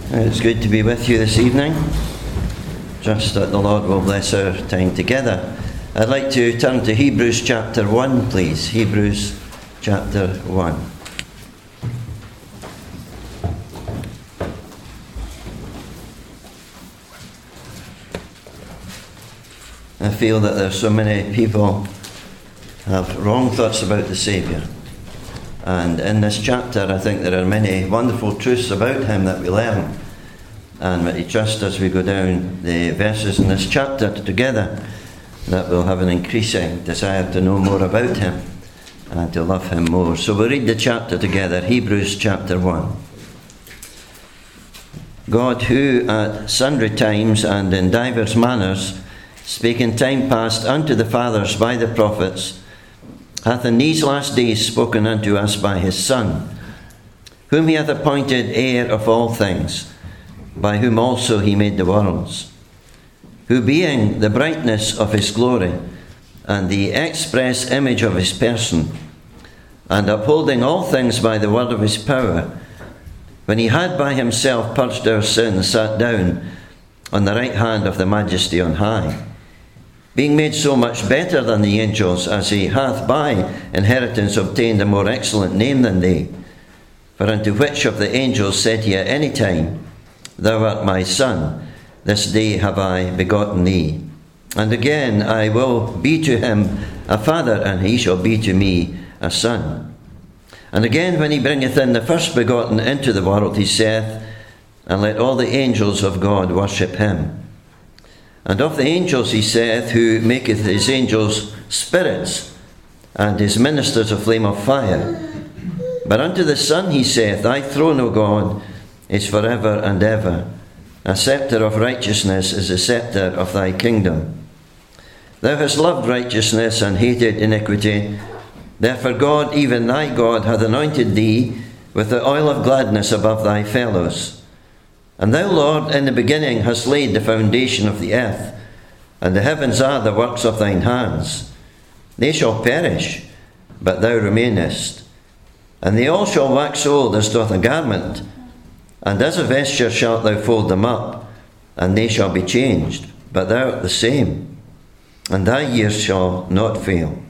It's good to be with you this evening. Trust that the Lord will bless our time together. I'd like to turn to Hebrews chapter 1, please. Hebrews chapter 1. I feel that there are so many people have wrong thoughts about the Saviour. And in this chapter, I think there are many wonderful truths about him that we learn. And I trust as we go down the verses in this chapter together that we'll have an increasing desire to know more about him and to love him more. So we'll read the chapter together, Hebrews chapter 1. God, who at sundry times and in divers manners spake in time past unto the fathers by the prophets, hath in these last days spoken unto us by his Son, whom he hath appointed heir of all things, by whom also he made the worlds, who being the brightness of his glory, and the express image of his person, and upholding all things by the word of his power, when he had by himself purged our sins, sat down on the right hand of the Majesty on high, being made so much better than the angels, as he hath by inheritance obtained a more excellent name than they. For unto which of the angels said he at any time, Thou art my Son, this day have I begotten thee. And again, I will be to him a father, and he shall be to me a son. And again, when he bringeth in the first begotten into the world, he saith, And let all the angels of God worship him. And of the angels he saith, Who maketh his angels spirits, and his ministers a flame of fire. But unto the Son he saith, Thy throne, O God, is for ever and ever. A sceptre of righteousness is the sceptre of thy kingdom. Thou hast loved righteousness and hated iniquity. Therefore God, even thy God, hath anointed thee with the oil of gladness above thy fellows. And thou, Lord, in the beginning hast laid the foundation of the earth, and the heavens are the works of thine hands. They shall perish, but thou remainest. And they all shall wax old as doth a garment, and as a vesture shalt thou fold them up, and they shall be changed, but thou art the same, and thy years shall not fail.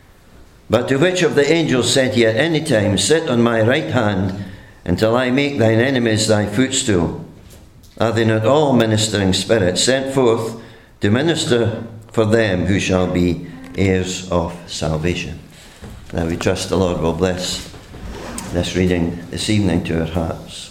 But to which of the angels said he at any time, Sit on my right hand, until I make thine enemies thy footstool? Are they not all ministering spirits sent forth to minister for them who shall be heirs of salvation? Now we trust the Lord will bless this reading this evening to our hearts.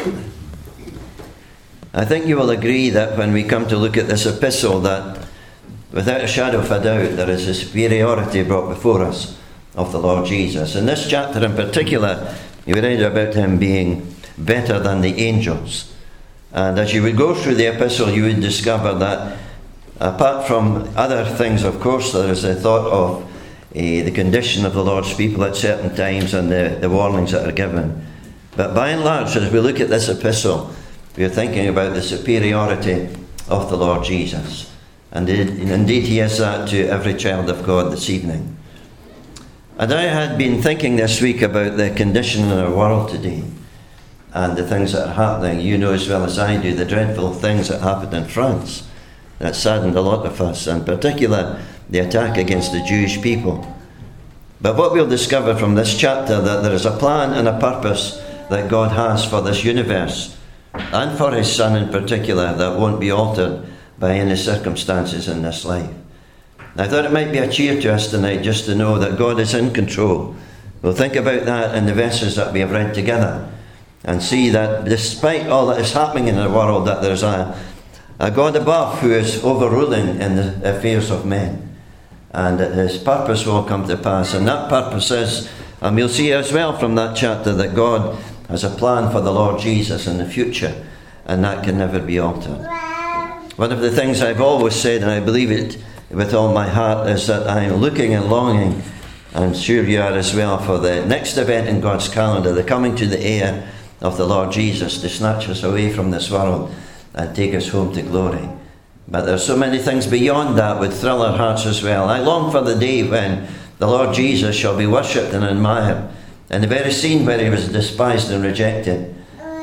I think you will agree that when we come to look at this epistle, that without a shadow of a doubt there is a superiority brought before us of the Lord Jesus. In this chapter in particular, you read about him being better than the angels. And as you would go through the epistle, you would discover that apart from other things, of course, there is a thought of the condition of the Lord's people at certain times and the warnings that are given. But by and large, as we look at this epistle, we are thinking about the superiority of the Lord Jesus. And indeed, he is that to every child of God this evening. And I had been thinking this week about the condition in our world today, and the things that are happening. You know as well as I do the dreadful things that happened in France that saddened a lot of us, in particular the attack against the Jewish people. But what we'll discover from this chapter, that there is a plan and a purpose that God has for this universe, and for his Son in particular, that won't be altered by any circumstances in this life. I thought it might be a cheer to us tonight just to know that God is in control. We'll think about that in the verses that we have read together, and see that despite all that is happening in the world, that there's a God above who is overruling in the affairs of men, and that his purpose will come to pass. And that purpose is, and we'll see as well from that chapter, that God has a plan for the Lord Jesus in the future, and that can never be altered. One of the things I've always said, and I believe it with all my heart, is that I am looking and longing, and sure you are as well, for the next event in God's calendar, the coming to the heir of the Lord Jesus, to snatch us away from this world and take us home to glory. But there's so many things beyond that would thrill our hearts as well. I long for the day when the Lord Jesus shall be worshipped and admired in the very scene where he was despised and rejected.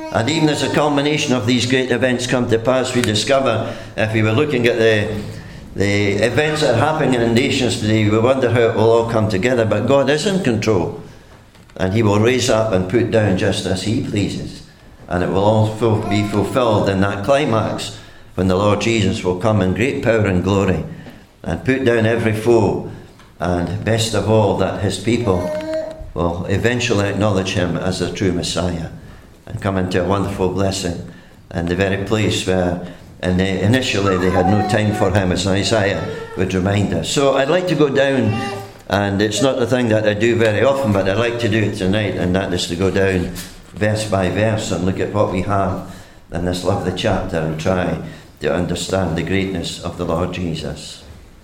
And even as a culmination of these great events come to pass, we discover, if we were looking at the events that are happening in nations today, we wonder how it will all come together. But God is in control, and he will raise up and put down just as he pleases. And it will all be fulfilled in that climax when the Lord Jesus will come in great power and glory and put down every foe, and best of all, that his people will eventually acknowledge him as the true Messiah and come into a wonderful blessing in the very place where initially they had no time for him, as Isaiah would remind us. So I'd like to go down, and it's not the thing that I do very often, but I'd like to do it tonight, and that is to go down verse by verse and look at what we have in this lovely chapter and try to understand the greatness of the Lord Jesus.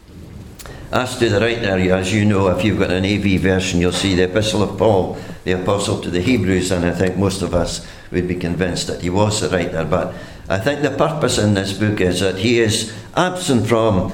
As to the writer, as you know, if you've got an AV version, you'll see the Epistle of Paul, the Apostle to the Hebrews, and I think most of us would be convinced that he was the writer. But I think the purpose in this book is that he is absent from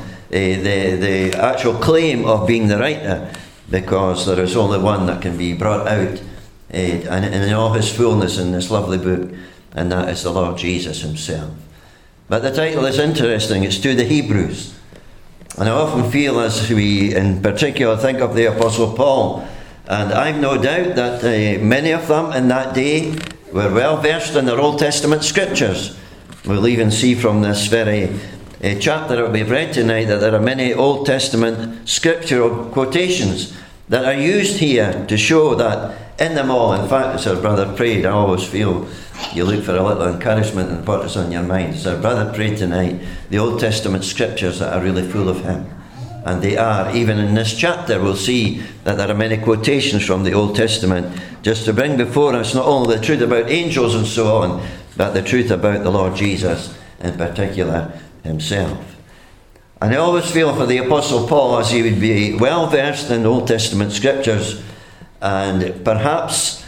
the actual claim of being the writer, because there is only one that can be brought out and in all his fullness in this lovely book, and that is the Lord Jesus himself. But the title is interesting. It's to the Hebrews. And I often feel, as we in particular think of the Apostle Paul, and I've no doubt that many of them in that day were well versed in their Old Testament scriptures. We'll even see from this very chapter that we've read tonight that there are many Old Testament scriptural quotations that are used here to show that in them all, in fact, as our brother prayed, I always feel you look for a little encouragement and what is on your mind. As our brother prayed tonight, the Old Testament scriptures that are really full of him. And they are, even in this chapter, we'll see that there are many quotations from the Old Testament just to bring before us not only the truth about angels and so on, but the truth about the Lord Jesus in particular himself. And I always feel for the Apostle Paul, as he would be well versed in Old Testament scriptures, and perhaps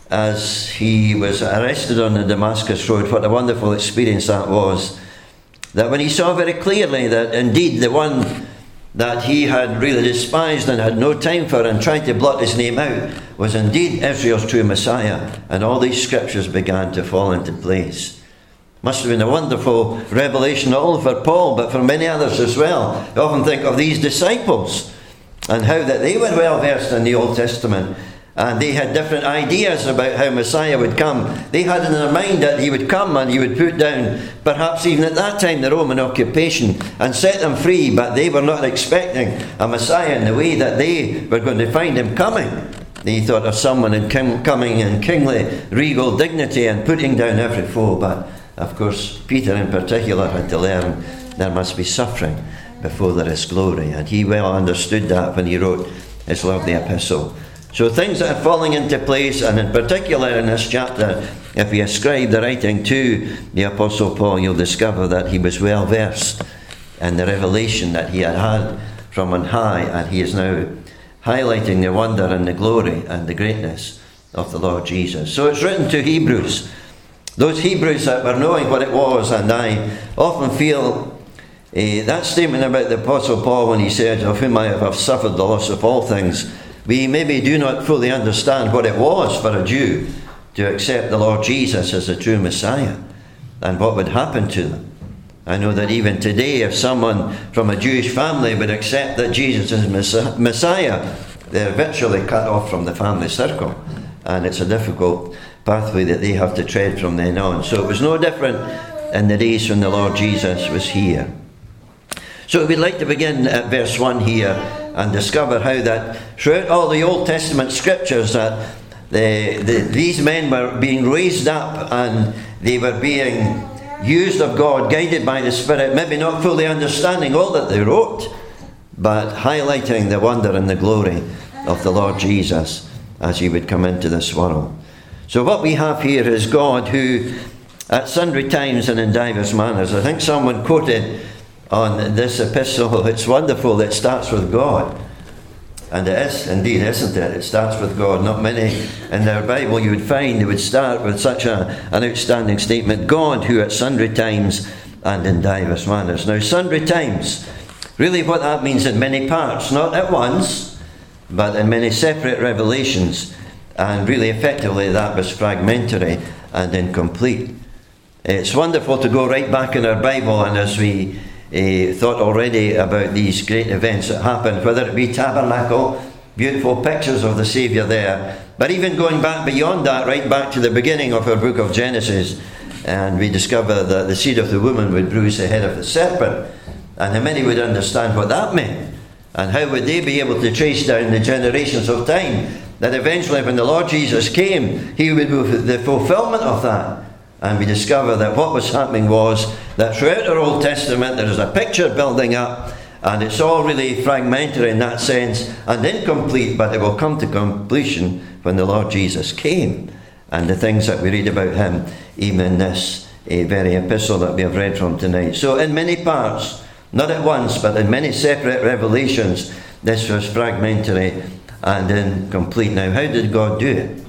as he was arrested on the Damascus Road, what a wonderful experience that was, that when he saw very clearly that indeed the one that he had really despised and had no time for and tried to blot his name out was indeed Israel's true Messiah, and all these scriptures began to fall into place. Must have been a wonderful revelation not only for Paul but for many others as well. I often think of these disciples and how that they were well versed in the Old Testament, and they had different ideas about how Messiah would come. They had in their mind that he would come and he would put down, perhaps even at that time, the Roman occupation and set them free, but they were not expecting a Messiah in the way that they were going to find him coming. They thought of someone coming in kingly, regal dignity and putting down every foe, but of course Peter in particular had to learn there must be suffering before there is glory, and he well understood that when he wrote his lovely epistle. So things that are falling into place, and in particular in this chapter, if we ascribe the writing to the Apostle Paul, you'll discover that he was well versed in the revelation that he had from on high, and he is now highlighting the wonder and the glory and the greatness of the Lord Jesus. So it's written to Hebrews, those Hebrews that were knowing what it was, and I often feel that statement about the Apostle Paul when he said, of whom I have suffered the loss of all things, we maybe do not fully understand what it was for a Jew to accept the Lord Jesus as a true Messiah and what would happen to them. I know that even today, if someone from a Jewish family would accept that Jesus is Messiah, they're virtually cut off from the family circle, and it's a difficult pathway that they have to tread from then on. So it was no different in the days when the Lord Jesus was here. So we'd like to begin at verse 1 here and discover how that throughout all the Old Testament scriptures that these men were being raised up and they were being used of God, guided by the Spirit, maybe not fully understanding all that they wrote, but highlighting the wonder and the glory of the Lord Jesus as he would come into this world. So what we have here is God who, at sundry times and in divers manners, I think someone quoted on this epistle, it's wonderful, it starts with God. And it is indeed, isn't it? It starts with God. Not many in their Bible you would find they would start with such an outstanding statement. God who at sundry times and in divers manners. Now, sundry times, really what that means in many parts, not at once, but in many separate revelations. And really effectively that was fragmentary. and incomplete. It's wonderful to go right back in our Bible, and as we thought already about these great events that happened, whether it be tabernacle, beautiful pictures of the Saviour there, but even going back beyond that, right back to the beginning of our book of Genesis, and we discover that the seed of the woman would bruise the head of the serpent, and how many would understand what that meant, and how would they be able to trace down the generations of time, that eventually when the Lord Jesus came, he would be the fulfillment of that. And we discover that what was happening was that throughout our Old Testament there is a picture building up, and it's all really fragmentary in that sense and incomplete, but it will come to completion when the Lord Jesus came, and the things that we read about him even in this very epistle that we have read from tonight. So in many parts, not at once, but in many separate revelations, this was fragmentary and incomplete. Now, how did God do it?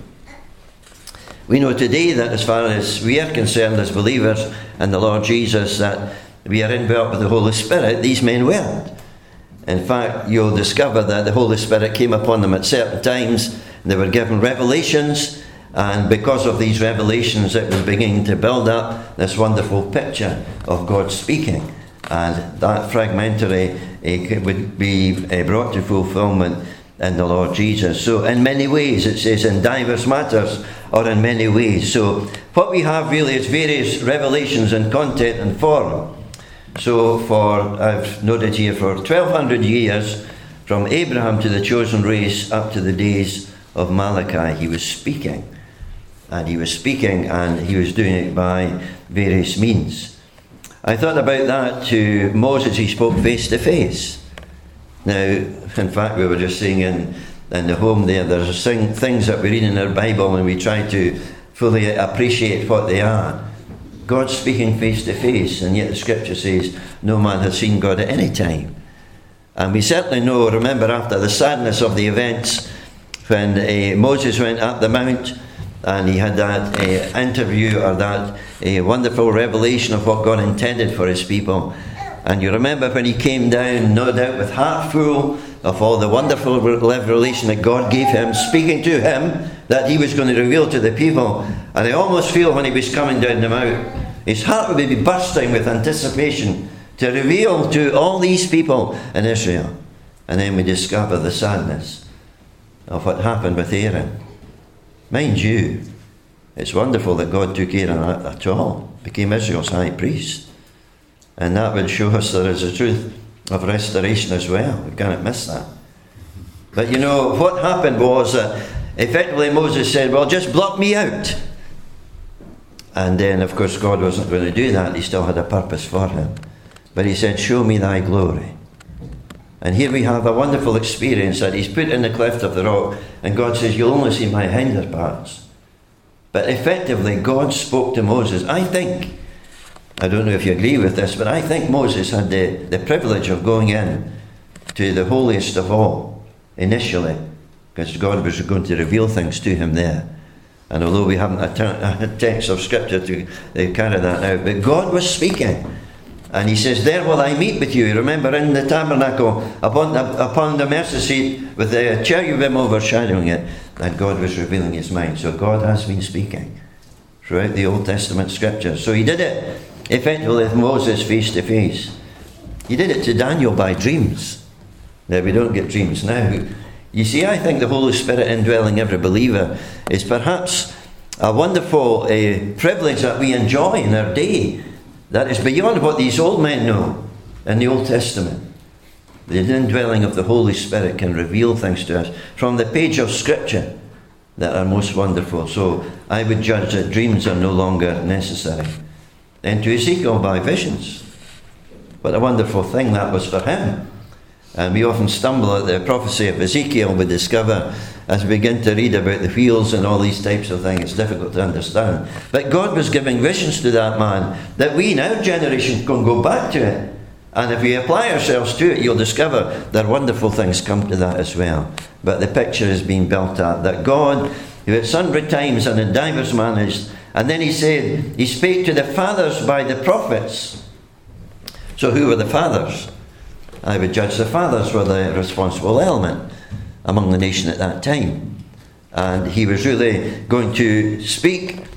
We know today that as far as we are concerned as believers in the Lord Jesus, that we are indwelt with the Holy Spirit. These men weren't. In fact, you'll discover that the Holy Spirit came upon them at certain times. They were given revelations, and because of these revelations it was beginning to build up this wonderful picture of God speaking, and that fragmentary would be brought to fulfillment in the Lord Jesus. So in many ways, it says in divers matters, or in many ways. So what we have really is various revelations in content and form. So I've noted here, for 1200 years, from Abraham to the chosen race up to the days of Malachi, he was speaking. And he was speaking, and he was doing it by various means. I thought about that to Moses. He spoke face to face. Now, in fact, we were just saying in the home there's things that we read in our Bible and we try to fully appreciate what they are. God's speaking face to face, and yet the scripture says no man has seen God at any time. And we certainly know, remember, after the sadness of the events, when Moses went up the mount and he had that interview, or that wonderful revelation of what God intended for his people. And you remember when he came down, no doubt with heart full of all the wonderful revelation that God gave him, speaking to him that he was going to reveal to the people. And I almost feel when he was coming down the mount, his heart would be bursting with anticipation to reveal to all these people in Israel. And then we discover the sadness of what happened with Aaron. Mind you, it's wonderful that God took Aaron at all, became Israel's high priest. And that would show us there is a truth of restoration as well. We can't miss that. But you know, what happened was that effectively Moses said, well, just blot me out. And then, of course, God wasn't going to do that. He still had a purpose for him. But he said, show me thy glory. And here we have a wonderful experience that he's put in the cleft of the rock, and God says, you'll only see my hinder parts. But effectively, God spoke to Moses. I don't know if you agree with this, but I think Moses had the privilege of going in to the holiest of all initially, because God was going to reveal things to him there. And although we haven't a text of scripture to carry that out, but God was speaking. And he says, there will I meet with you. Remember, in the tabernacle, upon the mercy seat, with the cherubim overshadowing it, that God was revealing his mind. So God has been speaking throughout the Old Testament scriptures. So he did it effectively with Moses face to face. He did it to Daniel by dreams. Now, we don't get dreams now. You see, I think the Holy Spirit indwelling every believer is perhaps a wonderful privilege that we enjoy in our day, that is beyond what these old men know in the Old Testament. The indwelling of the Holy Spirit can reveal things to us from the page of Scripture that are most wonderful. So I would judge that dreams are no longer necessary. And to Ezekiel by visions. What a wonderful thing that was for him. And we often stumble at the prophecy of Ezekiel. We discover as we begin to read about the wheels and all these types of things, it's difficult to understand. But God was giving visions to that man that we in our generation can go back to it. And if we apply ourselves to it, you'll discover that wonderful things come to that as well. But the picture is being built up that God, who at sundry times and in divers manners, and then he said, he spake to the fathers by the prophets. So who were the fathers? I would judge the fathers were the responsible element among the nation at that time. And he was really going to speak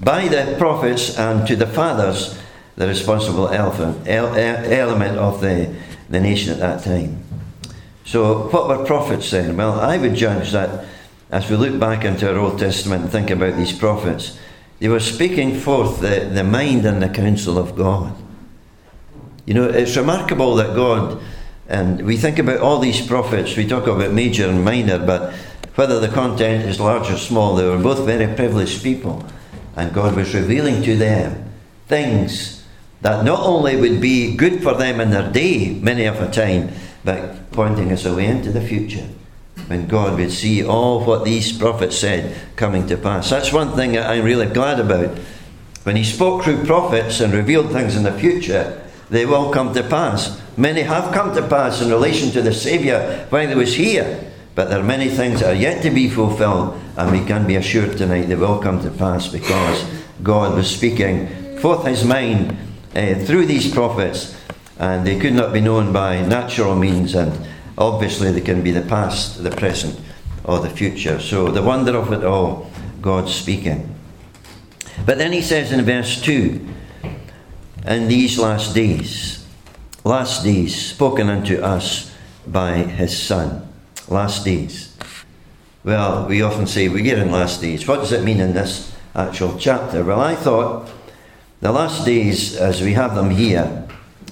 by the prophets and to the fathers, the responsible element of the nation at that time. So what were prophets then? Well, I would judge that as we look back into our Old Testament and think about these prophets, they were speaking forth the mind and the counsel of God. You know, it's remarkable that God, and we think about all these prophets, we talk about major and minor, but whether the content is large or small, they were both very privileged people. And God was revealing to them things that not only would be good for them in their day, many of the time, but pointing us away into the future, when God would see all what these prophets said coming to pass. That's one thing that I'm really glad about. When he spoke through prophets and revealed things in the future, they will come to pass. Many have come to pass in relation to the Saviour while he was here. But there are many things that are yet to be fulfilled, and we can be assured tonight they will come to pass because God was speaking forth his mind through these prophets, and they could not be known by natural means, and obviously they can be the past, the present, or the future. So the wonder of it all, God's speaking. But then he says in verse 2, in these last days spoken unto us by his Son. Last days. Well, we often say we're in last days. What does it mean in this actual chapter? Well, I thought the last days, as we have them here,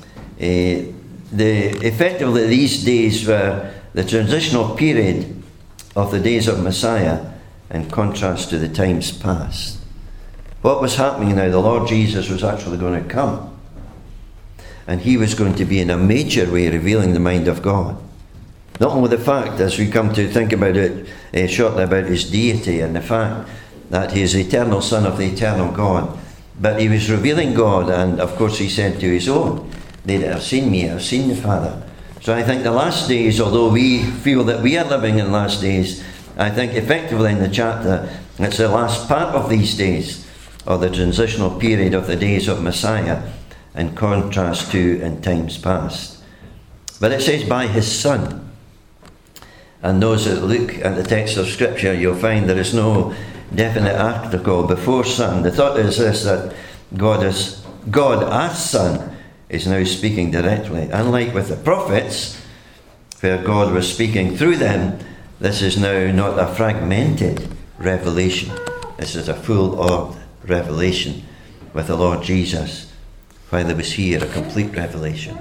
effectively these days were the transitional period of the days of Messiah in contrast to the times past. What was happening now? The Lord Jesus was actually going to come, and he was going to be in a major way revealing the mind of God. Not only the fact, as we come to think about it shortly, about his deity and the fact that he is the eternal Son of the eternal God, but he was revealing God, and of course he said to his own, they that have seen me have seen the Father. So I think the last days, although we feel that we are living in last days, I think effectively in the chapter, it's the last part of these days, or the transitional period of the days of Messiah, in contrast to in times past. But it says by his Son. And those that look at the text of Scripture, you'll find there is no definite article before Son. The thought is this, that God as Son is now speaking directly. Unlike with the prophets, where God was speaking through them, this is now not a fragmented revelation. This is a full revelation with the Lord Jesus while he was here, a complete revelation.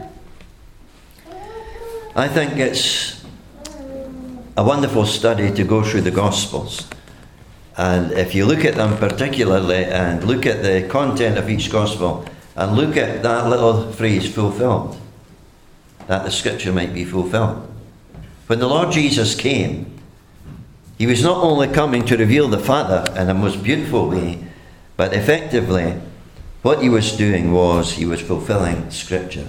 I think it's a wonderful study to go through the Gospels. And if you look at them particularly and look at the content of each Gospel and look at that little phrase, fulfilled, that the Scripture might be fulfilled. When the Lord Jesus came, he was not only coming to reveal the Father in a most beautiful way, but effectively what he was doing was he was fulfilling Scripture.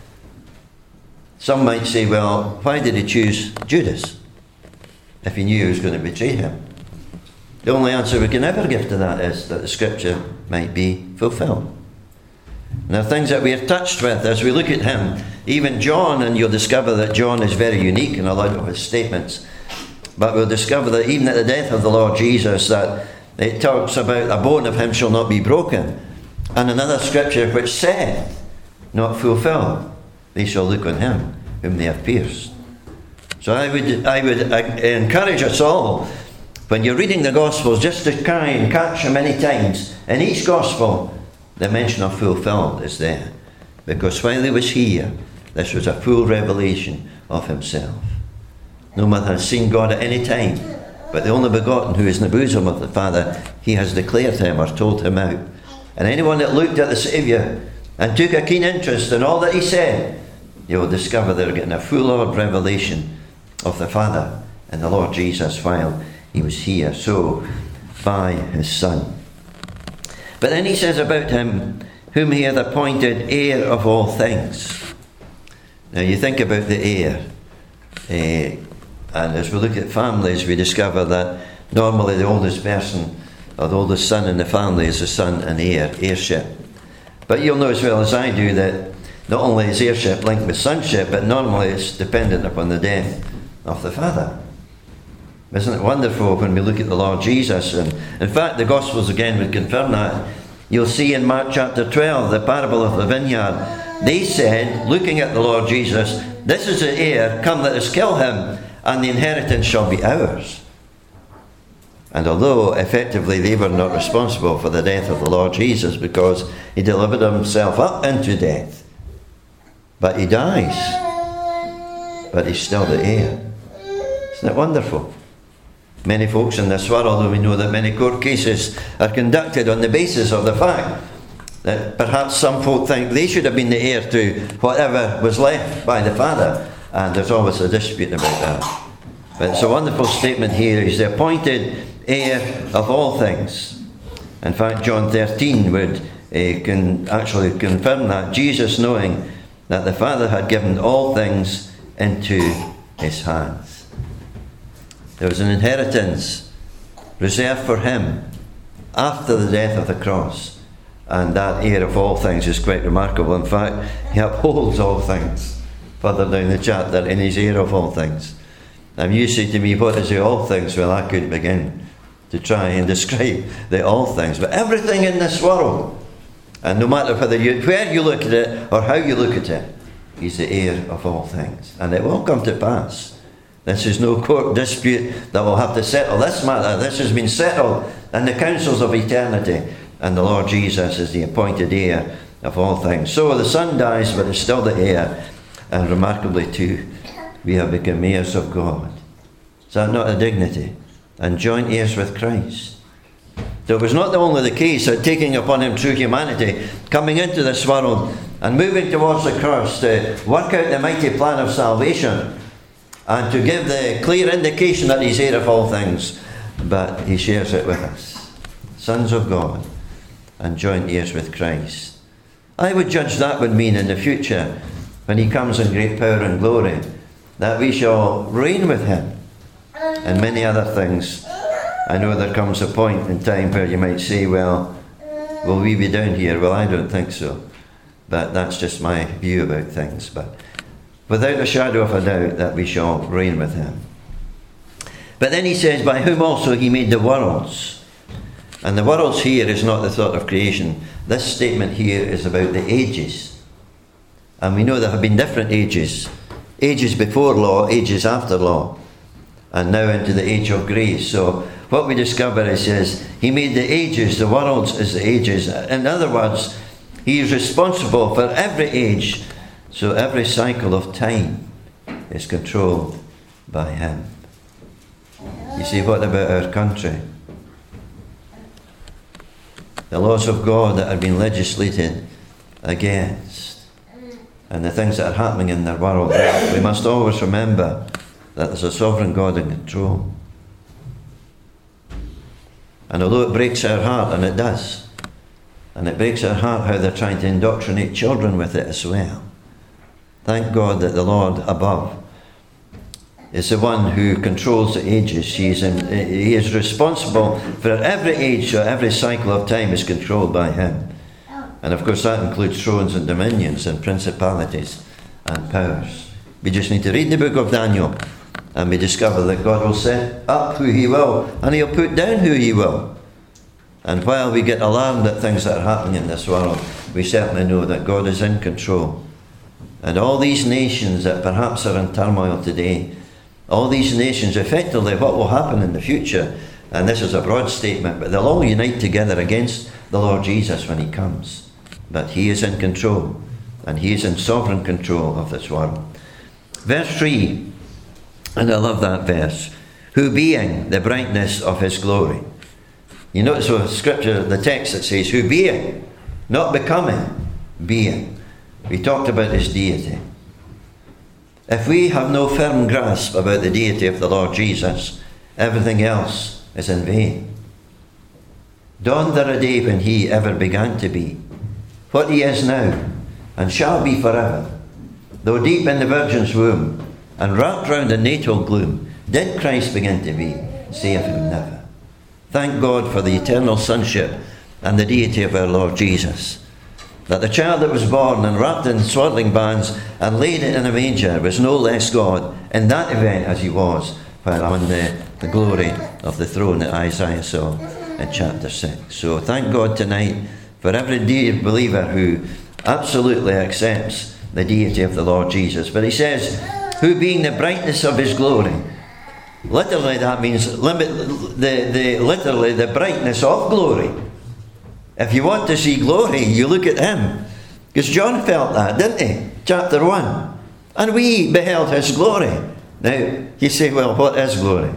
Some might say, well, why did he choose Judas if he knew he was going to betray him? The only answer we can ever give to that is that the Scripture might be fulfilled. And there are things that we are touched with as we look at him. Even John, and you'll discover that John is very unique in a lot of his statements. But we'll discover that even at the death of the Lord Jesus, that it talks about a bone of him shall not be broken. And another scripture which saith, not fulfilled, they shall look on him whom they have pierced. So I would encourage us all, when you're reading the Gospels, just to try and catch them many times. In each Gospel, the mention of fulfilled is there. Because while he was here, this was a full revelation of himself. No man has seen God at any time, but the only begotten who is in the bosom of the Father, he has declared him or told him out. And anyone that looked at the Saviour and took a keen interest in all that he said, you will discover they're getting a full revelation of the Father and the Lord Jesus while he was here. So, by his Son. But then he says about him, whom he hath appointed heir of all things. Now you think about the heir, and as we look at families, we discover that normally the oldest person, or the oldest son in the family, is the son and heirship. But you'll know as well as I do that not only is heirship linked with sonship, but normally it's dependent upon the death of the father. Isn't it wonderful when we look at the Lord Jesus? And in fact, the Gospels again would confirm that. You'll see in Mark chapter 12, the parable of the vineyard. They said, looking at the Lord Jesus, "This is the heir, come let us kill him, and the inheritance shall be ours." And although effectively they were not responsible for the death of the Lord Jesus because he delivered himself up into death, but he dies, but he's still the heir. Isn't it wonderful? Many folks in this world, we know that many court cases are conducted on the basis of the fact that perhaps some folk think they should have been the heir to whatever was left by the father, and there's always a dispute about that. But it's a wonderful statement here. He's the appointed heir of all things. In fact, John 13 would can actually confirm that. Jesus, knowing that the Father had given all things into his hands. There was an inheritance reserved for him after the death of the cross. And that heir of all things is quite remarkable. In fact, he upholds all things. Further down the chapter, in his heir of all things. And you say to me, what is the all things? Well, I could begin to try and describe the all things. But everything in this world, and no matter where you look at it or how you look at it, he's the heir of all things. And it will come to pass. This is no court dispute that will have to settle this matter. This has been settled in the councils of eternity. And the Lord Jesus is the appointed heir of all things. So the Son dies, but is still the heir. And remarkably too, we have become heirs of God. Is that not a dignity? And joint heirs with Christ. So it was not only the case of taking upon him true humanity, coming into this world and moving towards the cross to work out the mighty plan of salvation and to give the clear indication that he's heir of all things, but he shares it with us. Sons of God and joint heirs with Christ. I would judge that would mean in the future, when he comes in great power and glory, that we shall reign with him and many other things. I know there comes a point in time where you might say, well, will we be down here? Well, I don't think so. But that's just my view about things. But without a shadow of a doubt that we shall reign with him. But then he says, by whom also he made the worlds. And the worlds here is not the thought of creation. This statement here is about the ages. And we know there have been different ages. Ages before law, ages after law. And now into the age of grace. So what we discover is he made the ages, the worlds is the ages. In other words, he is responsible for every age. So every cycle of time is controlled by him. You see, what about our country? The laws of God that have been legislated against, and the things that are happening in the world, we must always remember that there's a sovereign God in control. And although it breaks our heart, and it does, and it breaks our heart how they're trying to indoctrinate children with it as well, thank God that the Lord above is the one who controls the ages. He is responsible for every age, so every cycle of time is controlled by him. And of course that includes thrones and dominions and principalities and powers. We just need to read the book of Daniel and we discover that God will set up who he will and he'll put down who he will. And while we get alarmed at things that are happening in this world, we certainly know that God is in control. And all these nations that perhaps are in turmoil today, all these nations, effectively what will happen in the future, and this is a broad statement, but they'll all unite together against the Lord Jesus when he comes. But he is in control, and he is in sovereign control of this world. Verse 3, and I love that verse, who being the brightness of his glory. You notice the scripture, the text that says, who being, not becoming, being. We talked about his deity. If we have no firm grasp about the deity of the Lord Jesus, everything else is in vain. Dawned there a day when he ever began to be, what he is now, and shall be forever, though deep in the Virgin's womb, and wrapped round in natal gloom, did Christ begin to be, say of him never. Thank God for the eternal sonship and the deity of our Lord Jesus. That the child that was born and wrapped in swaddling bands and laid in a manger was no less God in that event as he was while on the the glory of the throne that Isaiah saw in chapter 6. So thank God tonight for every dear believer who absolutely accepts the deity of the Lord Jesus. But he says, who being the brightness of his glory. Literally that means literally the brightness of glory. If you want to see glory, you look at him. Because John felt that, didn't he? Chapter 1. And we beheld his glory. Now, you say, well, what is glory?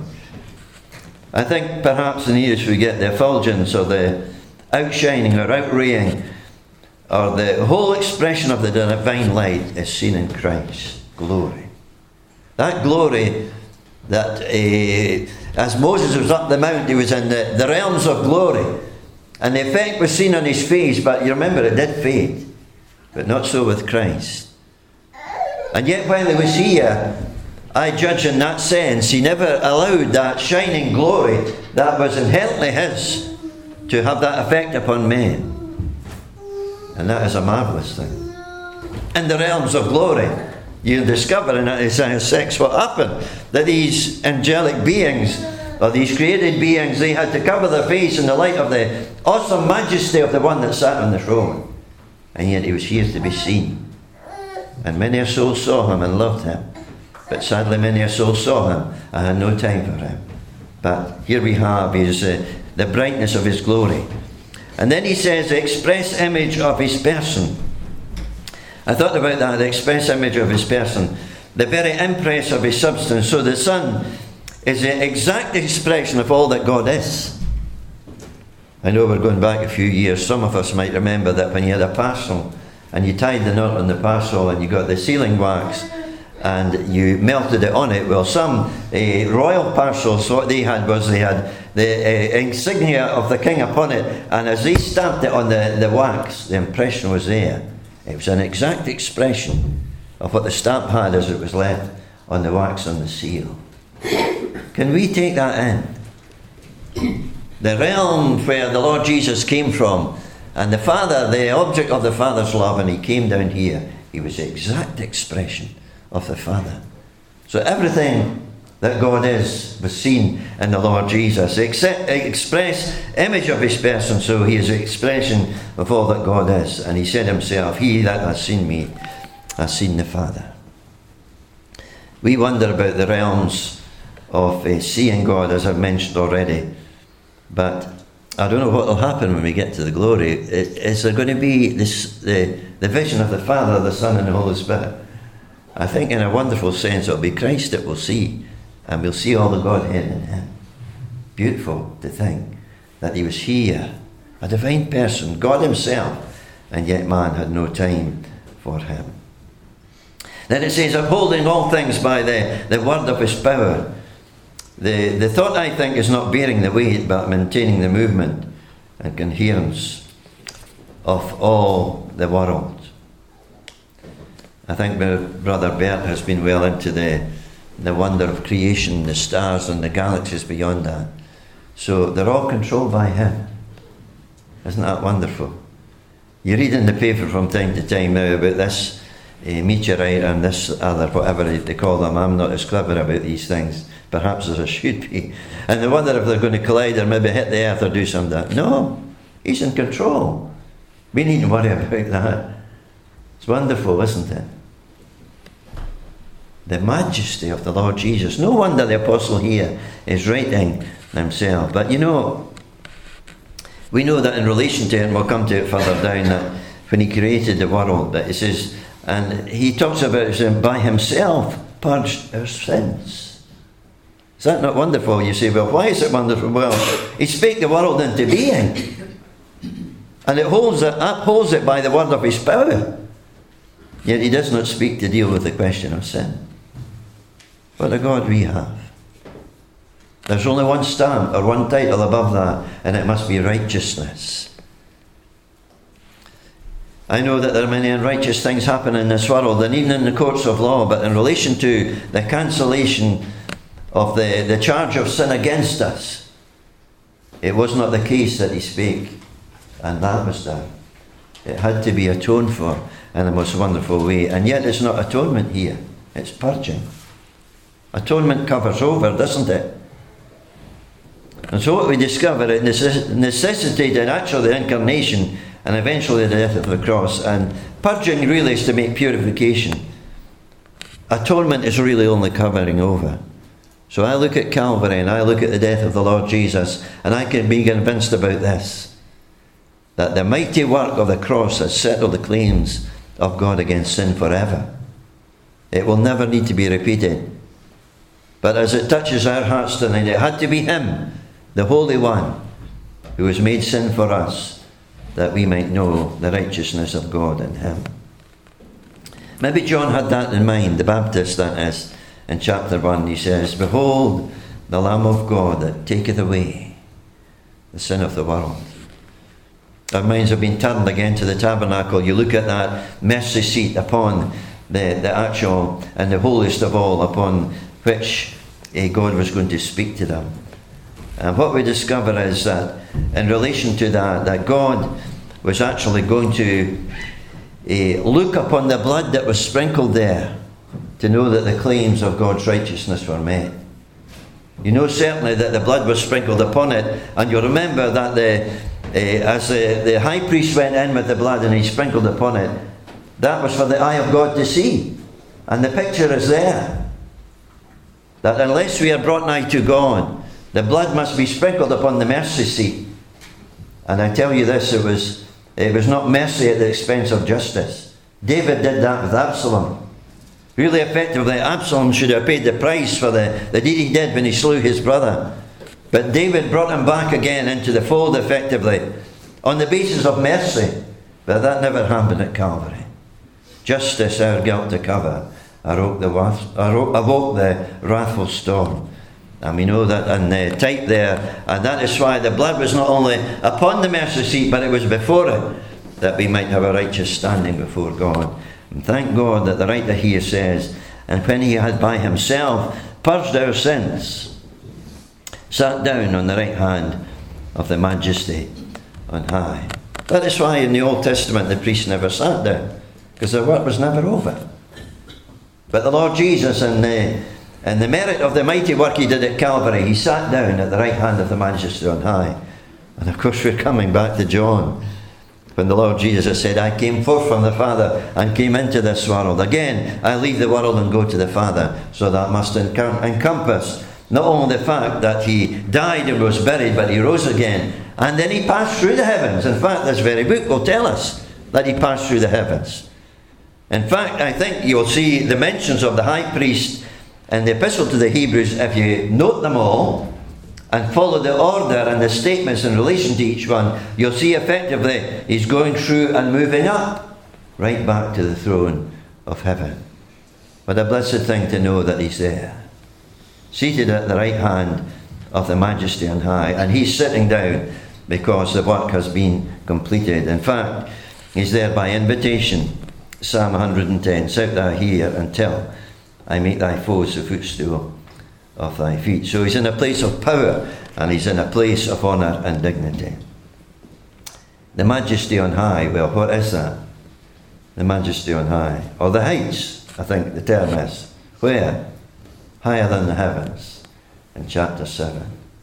I think perhaps in English we get the effulgence or the outshining or outraying, or the whole expression of the divine light is seen in Christ. Glory. That glory that as Moses was up the mount, he was in the realms of glory. And the effect was seen on his face, but you remember it did fade. But not so with Christ. And yet while he was here, I judge in that sense, he never allowed that shining glory that was inherently his to have that effect upon men. And that is a marvellous thing. In the realms of glory, you discover in Isaiah 6 what happened. That these angelic beings, or these created beings, they had to cover their face in the light of the awesome majesty of the one that sat on the throne. And yet he was here to be seen. And many a soul saw him and loved him. But sadly many a soul saw him and had no time for him. But here we have his, the brightness of his glory. And then he says the express image of his person. I thought about that, the express image of his person. The very impress of his substance. So the Son is the exact expression of all that God is. I know we're going back a few years. Some of us might remember that when you had a parcel and you tied the knot on the parcel and you got the sealing wax and you melted it on it. Well, some royal parcels, what they had was they had the insignia of the king upon it, and as they stamped it on the wax, the impression was there. It was an exact expression of what the stamp had as it was left on the wax on the seal. Can we take that in? The realm where the Lord Jesus came from, and the Father, the object of the Father's love, and he came down here. He was the exact expression of the Father. So everything that God is was seen in the Lord Jesus. The express image of his person, so he is the expression of all that God is. And he said himself, he that has seen me has seen the Father. We wonder about the realms of seeing God, as I've mentioned already. But I don't know what will happen when we get to the glory. Is there going to be this the vision of the Father, the Son, and the Holy Spirit? I think in a wonderful sense it'll be Christ that we'll see, and we'll see all the Godhead in him. Beautiful to think that he was here, a divine person, God himself, and yet man had no time for him. Then it says, upholding all things by the word of his power. The thought, I think, is not bearing the weight, but maintaining the movement and coherence of all the world. I think my brother Bert has been well into the wonder of creation, the stars and the galaxies beyond that. So they're all controlled by him. Isn't that wonderful? You read in the paper from time to time now about this meteorite and this other, whatever they call them. I'm not as clever about these things, perhaps as I should be. And they wonder if they're going to collide or maybe hit the earth or do something like that. No, he's in control. We needn't worry about that. It's wonderful, isn't it? The majesty of the Lord Jesus. No wonder the apostle here is writing himself. But you know, we know that in relation to it, and we'll come to it further down, that when he created the world, that it says, and he talks about it, by himself purged our sins. Is that not wonderful? You say, well, why is it wonderful? Well, he spake the world into being, and it upholds it by the word of his power. Yet he does not speak to deal with the question of sin. What a God we have. There's only one stamp or one title above that, and it must be righteousness. I know that there are many unrighteous things happen in this world, and even in the courts of law, but in relation to the cancellation of the charge of sin against us, it was not the case that he spake, and that was done. It had to be atoned for in a most wonderful way. And yet it's not atonement here, it's purging. Atonement covers over, doesn't it? And so what we discover, it necessitated actually the incarnation and eventually the death of the cross. And purging really is to make purification. Atonement is really only covering over. So I look at Calvary and I look at the death of the Lord Jesus, and I can be convinced about this, that the mighty work of the cross has settled the claims of God against sin forever. It will never need to be repeated. But as it touches our hearts tonight, it had to be Him, the Holy One, who was made sin for us, that we might know the righteousness of God in Him. Maybe John had that in mind, the Baptist, that is. In chapter 1 he says, "Behold, the Lamb of God that taketh away the sin of the world." Our minds have been turned again to the tabernacle. You look at that mercy seat upon the actual and the holiest of all, upon which God was going to speak to them. And what we discover is that in relation to that God was actually going to look upon the blood that was sprinkled there to know that the claims of God's righteousness were met. You know certainly that the blood was sprinkled upon it, and you remember that as the high priest went in with the blood and he sprinkled upon it, that was for the eye of God to see. And the picture is there, that unless we are brought nigh to God, the blood must be sprinkled upon the mercy seat. And I tell you this, it was not mercy at the expense of justice. David did that with Absalom. Really effectively, Absalom should have paid the price for the deed he did when he slew his brother. But David brought him back again into the fold effectively on the basis of mercy. But that never happened at Calvary. Justice our guilt to cover awoke the wrathful storm. And we know that in the type there, and that is why the blood was not only upon the mercy seat, but it was before it, that we might have a righteous standing before God. And thank God that the writer here says, "And when he had by himself purged our sins, sat down on the right hand of the Majesty on high." That is why in the Old Testament the priest never sat down, because their work was never over. But the Lord Jesus, in the merit of the mighty work he did at Calvary, he sat down at the right hand of the Majesty on high. And of course we're coming back to John, when the Lord Jesus said, "I came forth from the Father and came into this world. Again, I leave the world and go to the Father." So that must encompass not only the fact that he died and was buried, but he rose again. And then he passed through the heavens. In fact, this very book will tell us that he passed through the heavens. In fact, I think you'll see the mentions of the high priest in the Epistle to the Hebrews, if you note them all and follow the order and the statements in relation to each one, you'll see effectively he's going through and moving up right back to the throne of heaven. What a blessed thing to know that he's there, seated at the right hand of the Majesty on high, and he's sitting down because the work has been completed. In fact, he's there by invitation. Psalm 110, "Sit thou here until I make thy foes the footstool of thy feet." So he's in a place of power, and he's in a place of honour and dignity. The Majesty on high, well, what is that? The Majesty on high, or the heights, I think the term is. Where? Higher than the heavens, in chapter 7.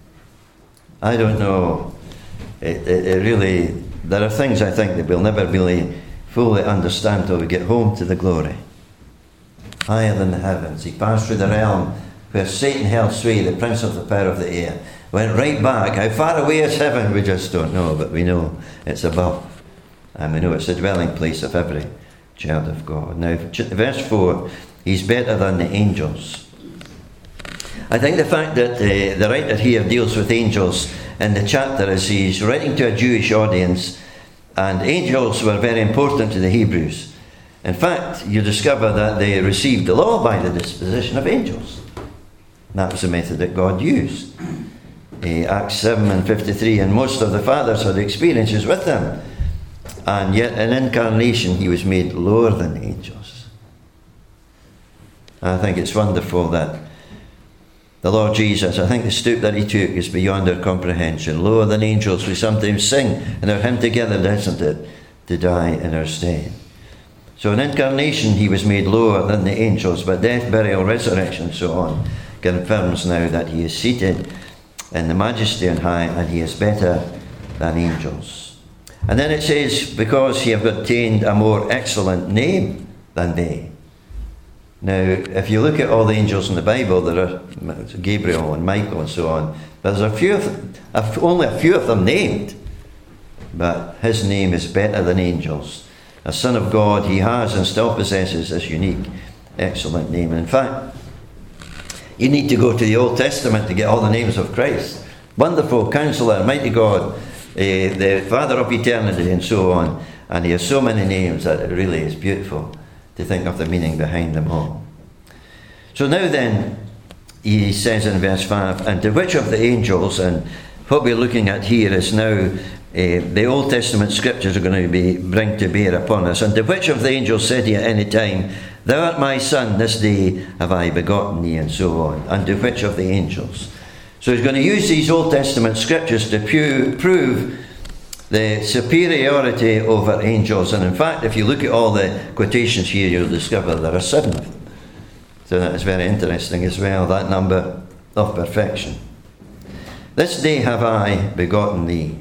I don't know. It really, there are things I think that we'll never really fully understand till we get home to the glory. Higher than the heavens. He passed through the realm where Satan held sway, the prince of the power of the air. Went right back. How far away is heaven? We just don't know, but we know it's above. And we know it's the dwelling place of every child of God. Now, verse 4, he's better than the angels. I think the fact that the writer here deals with angels in the chapter is he's writing to a Jewish audience, and angels were very important to the Hebrews. In fact, you discover that they received the law by the disposition of angels. And that was the method that God used. Acts 7 and 53, "And most of the fathers had experiences with them, and yet in incarnation he was made lower than angels." I think it's wonderful that the Lord Jesus, I think the stoop that he took is beyond our comprehension. Lower than angels, we sometimes sing in our hymn together, doesn't it? To die in our stead. So in incarnation he was made lower than the angels, but death, burial, resurrection, and so on confirms now that he is seated in the majesty on high, and he is better than angels. And then it says, because he have obtained a more excellent name than they. Now, if you look at all the angels in the Bible, there are Gabriel and Michael and so on, but there's only a few of them named. But his name is better than angels. A son of God, he has and still possesses this unique, excellent name. And in fact, you need to go to the Old Testament to get all the names of Christ. Wonderful Counselor, Mighty God, the Father of Eternity, and so on. And he has so many names that it really is beautiful to think of the meaning behind them all. So now then, he says in verse 5, and to which of the angels, and what we're looking at here is now the Old Testament scriptures are going to bring to bear upon us. And to which of the angels said he at any time, Thou art my son, this day have I begotten thee, and so on. And to which of the angels? So he's going to use these Old Testament scriptures to prove the superiority over angels. And in fact, if you look at all the quotations here, you'll discover there are 7 of them. So that is very interesting as well, that number of perfection. This day have I begotten thee.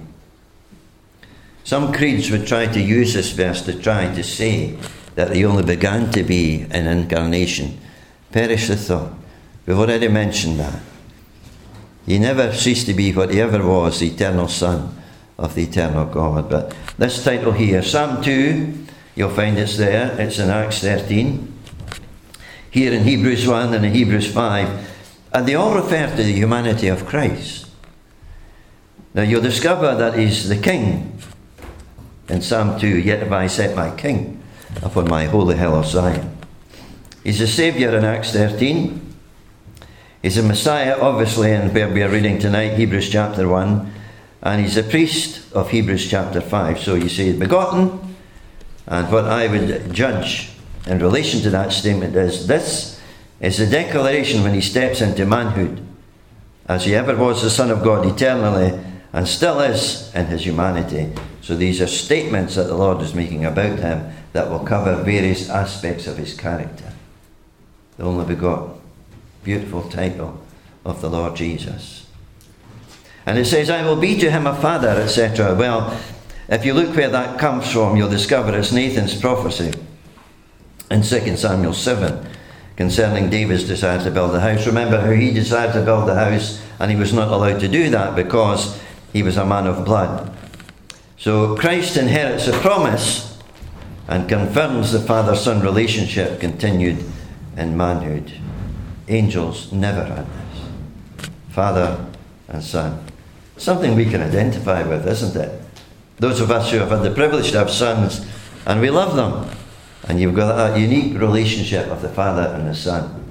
Some creeds would try to use this verse to try to say that he only began to be in incarnation. Perish the thought. We've already mentioned that. He never ceased to be what he ever was, the eternal Son of the eternal God. But this title here, Psalm 2, you'll find it's there. It's in Acts 13. Here in Hebrews 1 and in Hebrews 5. And they all refer to the humanity of Christ. Now you'll discover that he's the King. In Psalm 2, yet have I set my King upon my holy hill of Zion. He's a Saviour in Acts 13. He's a Messiah, obviously, in where we are reading tonight, Hebrews chapter 1. And he's a priest of Hebrews chapter 5. So you see, begotten. And what I would judge in relation to that statement is, this is the declaration when he steps into manhood, as he ever was the Son of God eternally, and still is in his humanity. So these are statements that the Lord is making about him that will cover various aspects of his character. The only begotten, beautiful title of the Lord Jesus. And it says, I will be to him a father, etc. Well, if you look where that comes from, you'll discover it's Nathan's prophecy in 2 Samuel 7 concerning David's desire to build a house. Remember how he desired to build a house and he was not allowed to do that because he was a man of blood. So Christ inherits a promise and confirms the father-son relationship continued in manhood. Angels never had this. Father and son. Something we can identify with, isn't it? Those of us who have had the privilege to have sons, and we love them. And you've got that unique relationship of the father and the son.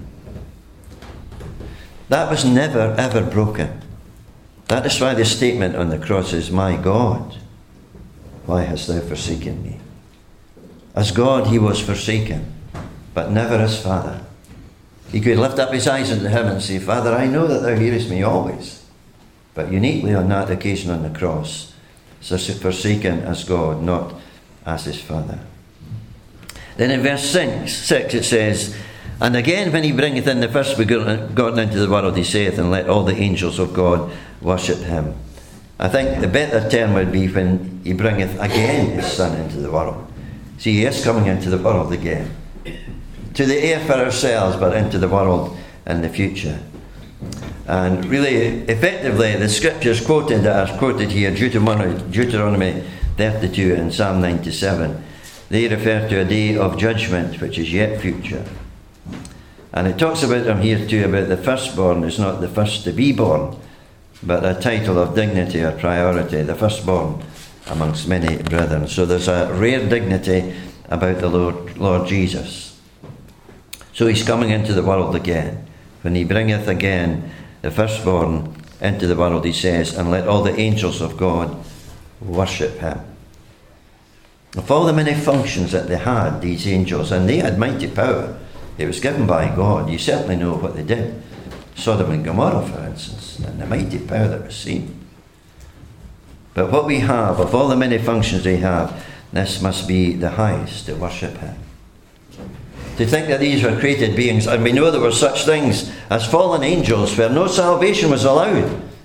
That was never, ever broken. That is why the statement on the cross is, my God, why hast thou forsaken me? As God he was forsaken, but never as Father. He could lift up his eyes into heaven and say, Father, I know that thou hearest me always. But uniquely on that occasion on the cross, forsaken as God, not as his Father. Then in verse 6 it says, and again when he bringeth in the first begotten into the world, he saith, and let all the angels of God worship him. I think the better term would be when he bringeth again his Son into the world. See, he is coming into the world again. To the air for ourselves, but into the world in the future. And really, effectively, the scriptures quoted that are quoted here, Deuteronomy 32 and Psalm 97, they refer to a day of judgment which is yet future. And it talks about them here too, about the firstborn is not the first to be born, but a title of dignity or priority, the firstborn amongst many brethren. So there's a rare dignity about the Lord Jesus. So he's coming into the world again. When he bringeth again the firstborn into the world, he says, and let all the angels of God worship him. Of all the many functions that they had, these angels, and they had mighty power, it was given by God. You certainly know what they did. Sodom and Gomorrah, for instance, and the mighty power that was seen. But what we have, of all the many functions they have, this must be the highest, to worship him. To think that these were created beings, and we know there were such things as fallen angels where no salvation was allowed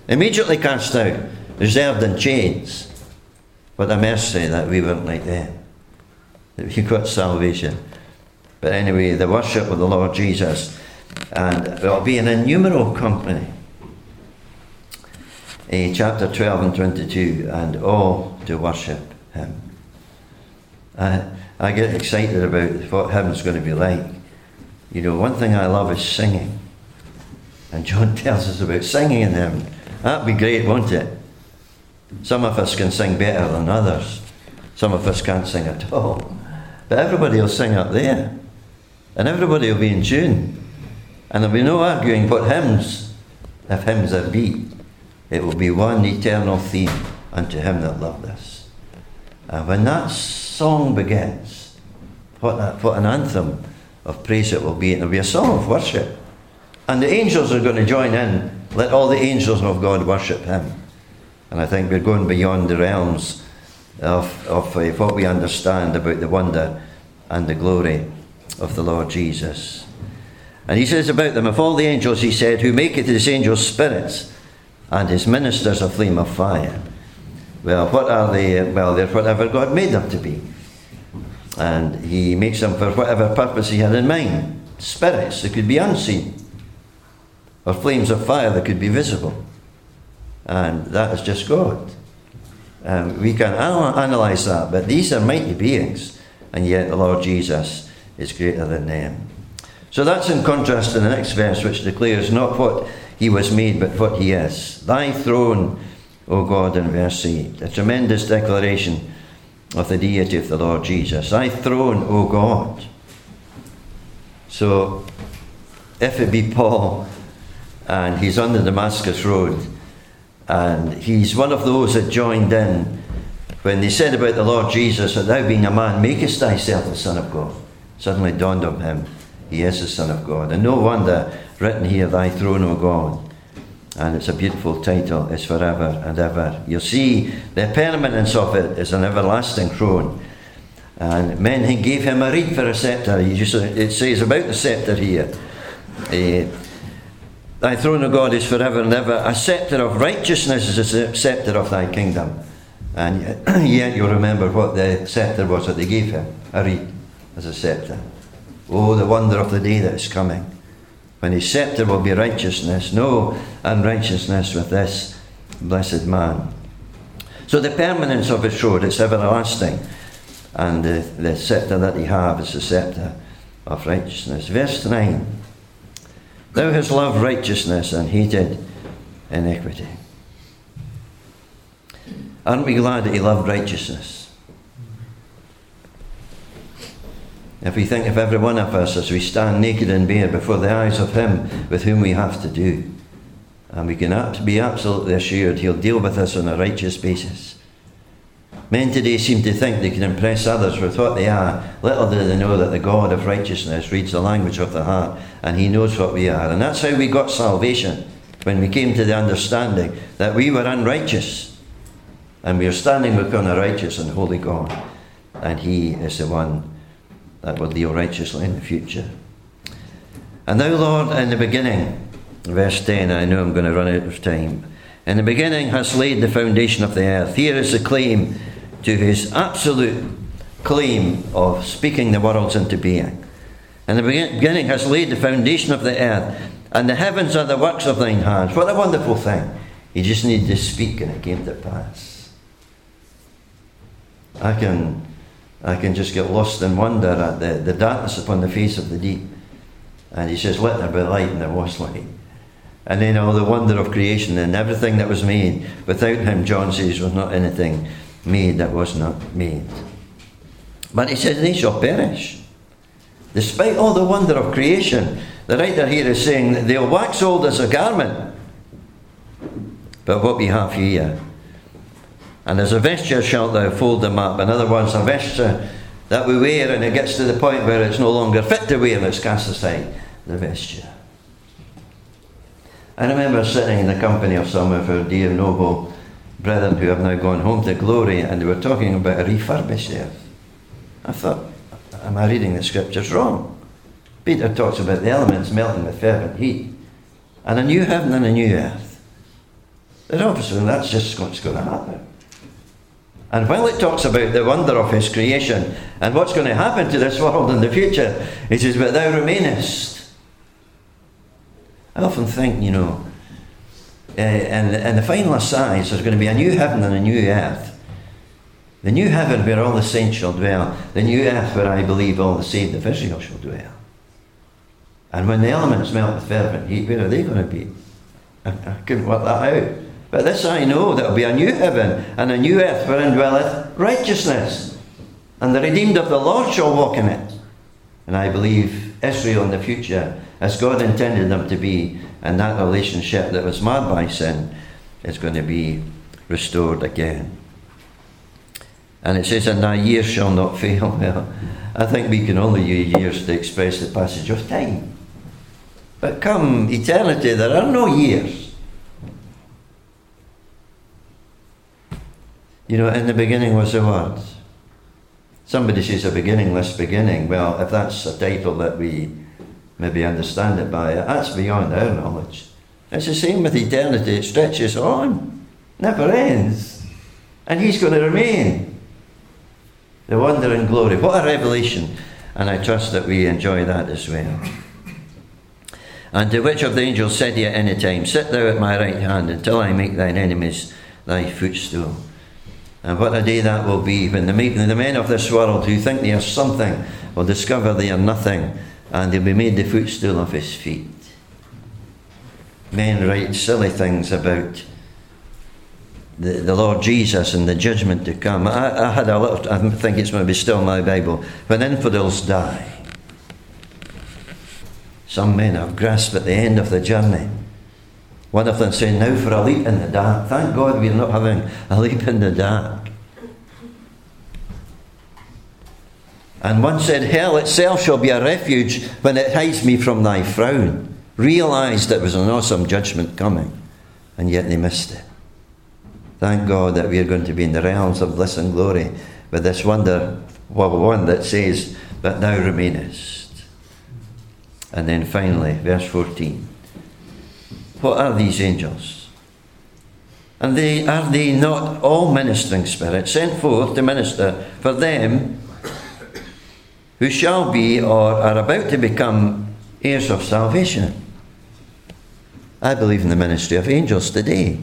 Immediately cast out, reserved in chains. What a mercy that we weren't like them, that we got salvation. But anyway, the worship of the Lord Jesus, and it will be an innumerable company. Chapter 12 and 22, and all to worship him. I get excited about what heaven's going to be like. You know, one thing I love is singing. And John tells us about singing in heaven. That'd be great, won't it? Some of us can sing better than others. Some of us can't sing at all. But everybody will sing up there. And everybody will be in tune. And there'll be no arguing what hymns, if hymns there be. It will be one eternal theme unto him that loved us. And when that song begins, what an anthem of praise it will be. It will be a song of worship. And the angels are going to join in. Let all the angels of God worship him. And I think we're going beyond the realms of what we understand about the wonder and the glory of the Lord Jesus. And he says about them, of all the angels, he said, who maketh his angels spirits and his ministers a flame of fire. Well, what are they? Well, they're whatever God made them to be. And he makes them for whatever purpose he had in mind. Spirits that could be unseen, or flames of fire that could be visible. And that is just God. We can analyse that, but these are mighty beings, and yet the Lord Jesus is greater than them. So that's in contrast to the next verse, which declares not what he was made, but what he is. Thy throne, O God, in verse 8. A tremendous declaration of the deity of the Lord Jesus. Thy throne, O God. So, if it be Paul, and he's on the Damascus Road, and he's one of those that joined in when they said about the Lord Jesus, that thou being a man, makest thyself the Son of God. Suddenly dawned on him, he is the Son of God. And no wonder, written here, thy throne, O God. And it's a beautiful title, it's forever and ever. You'll see the permanence of it is an everlasting throne. And men he gave him a reed for a sceptre. It says about the sceptre here, thy throne, O God, is forever and ever. A sceptre of righteousness is a sceptre of thy kingdom. And yet you'll remember what the sceptre was that they gave him, a reed as a sceptre. Oh, the wonder of the day that is coming, when his sceptre will be righteousness, no unrighteousness with this blessed man. So the permanence of his throne, it's everlasting. And the sceptre that he have is the sceptre of righteousness. Verse 9. Thou hast loved righteousness and hated iniquity. Aren't we glad that he loved righteousness? If we think of every one of us as we stand naked and bare before the eyes of him with whom we have to do, and we can be absolutely assured he'll deal with us on a righteous basis. Men today seem to think they can impress others with what they are. Little do they know that the God of righteousness reads the language of the heart, and he knows what we are. And that's how we got salvation, when we came to the understanding that we were unrighteous, and we are standing before a righteous and holy God, and he is the one that will deal righteously in the future. And thou, Lord, in the beginning, verse 10, I know I'm going to run out of time. In the beginning hast laid the foundation of the earth. Here is the claim to his absolute claim of speaking the worlds into being. In the beginning hast laid the foundation of the earth, and the heavens are the works of thine hands. What a wonderful thing. You just need to speak and it came to pass. I can just get lost in wonder at the darkness upon the face of the deep. And he says, let there be light, and there was light. And then all the wonder of creation and everything that was made. Without him, John says, was not anything made that was not made. But he says, they shall perish. Despite all the wonder of creation, the writer here is saying that they'll wax old as a garment. But what we have here, and as a vesture shalt thou fold them up. In other words, a vesture that we wear, and it gets to the point where it's no longer fit to wear, let's cast aside the vesture. I remember sitting in the company of some of our dear noble brethren who have now gone home to glory, and they were talking about a refurbished earth. I thought, am I reading the scriptures wrong? Peter talks about the elements melting with fervent heat, and a new heaven and a new earth. then obviously that's just what's going to happen. And while it talks about the wonder of his creation and what's going to happen to this world in the future, it says, but thou remainest. I often think, in the final assize, there's going to be a new heaven and a new earth. The new heaven where all the saints shall dwell. The new earth where I believe all the saved of Israel shall dwell. And when the elements melt with fervent heat, where are they going to be? I couldn't work that out. But this I know, there will be a new heaven and a new earth wherein dwelleth righteousness. And the redeemed of the Lord shall walk in it. And I believe Israel in the future, as God intended them to be, and that relationship that was marred by sin is going to be restored again. And it says, and thy years shall not fail. Well, I think we can only use years to express the passage of time. But come eternity, there are no years. In the beginning was the Word. Somebody says a beginningless beginning. Well, if that's a title that we maybe understand it by, that's beyond our knowledge. It's the same with eternity. It stretches on, never ends. And he's going to remain. The wonder and glory. What a revelation. And I trust that we enjoy that as well. And to which of the angels said he at any time, sit thou at my right hand until I make thine enemies thy footstool. And what a day that will be when the men of this world who think they are something will discover they are nothing, and they'll be made the footstool of his feet. Men write silly things about the Lord Jesus and the judgment to come. I had a little, I think it's maybe still in my Bible, when infidels die. Some men have grasped at the end of the journey. One of them said, now for a leap in the dark. Thank God we're not having a leap in the dark. And one said, hell itself shall be a refuge when it hides me from thy frown. Realised it was an awesome judgment coming, and yet they missed it. Thank God that we are going to be in the realms of bliss and glory with this wonder, one that says, that thou remainest. And then finally, verse 14. What are these angels? And are they not all ministering spirits sent forth to minister for them who shall be or are about to become heirs of salvation? I believe in the ministry of angels today.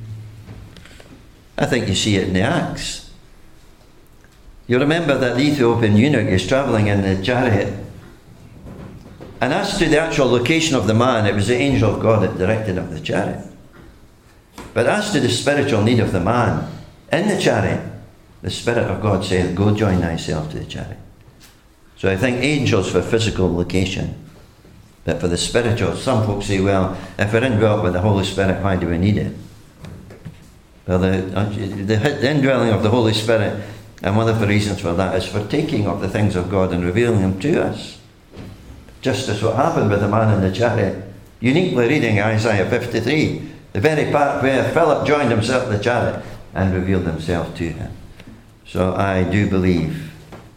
I think you see it in the Acts. You remember that the Ethiopian eunuch is travelling in the chariot. And as to the actual location of the man, it was the angel of God that directed him the chariot. But as to the spiritual need of the man in the chariot, the Spirit of God said, go join thyself to the chariot. So I think angels for physical location, but for the spiritual, some folks say, well, if we're indwelt with the Holy Spirit, why do we need it? Well, the indwelling of the Holy Spirit, and one of the reasons for that is for taking of the things of God and revealing them to us. Just as what happened with the man in the chariot. Uniquely reading Isaiah 53, the very part where Philip joined himself to the chariot and revealed himself to him. So I do believe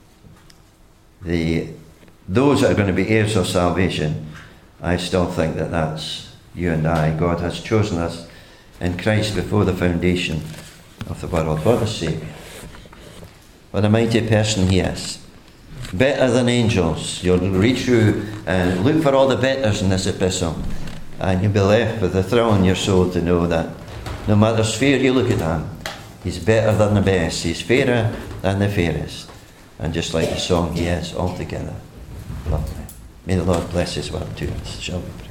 those that are going to be heirs of salvation, I still think that that's you and I. God has chosen us in Christ before the foundation of the world. What a Saviour. What a mighty person he is. Better than angels. You'll read through and look for all the betters in this epistle, and you'll be left with a thrill in your soul to know that no matter sphere you look at him, he's better than the best. He's fairer than the fairest. And just like the song, he is altogether lovely. May the Lord bless his word to us. Shall we pray?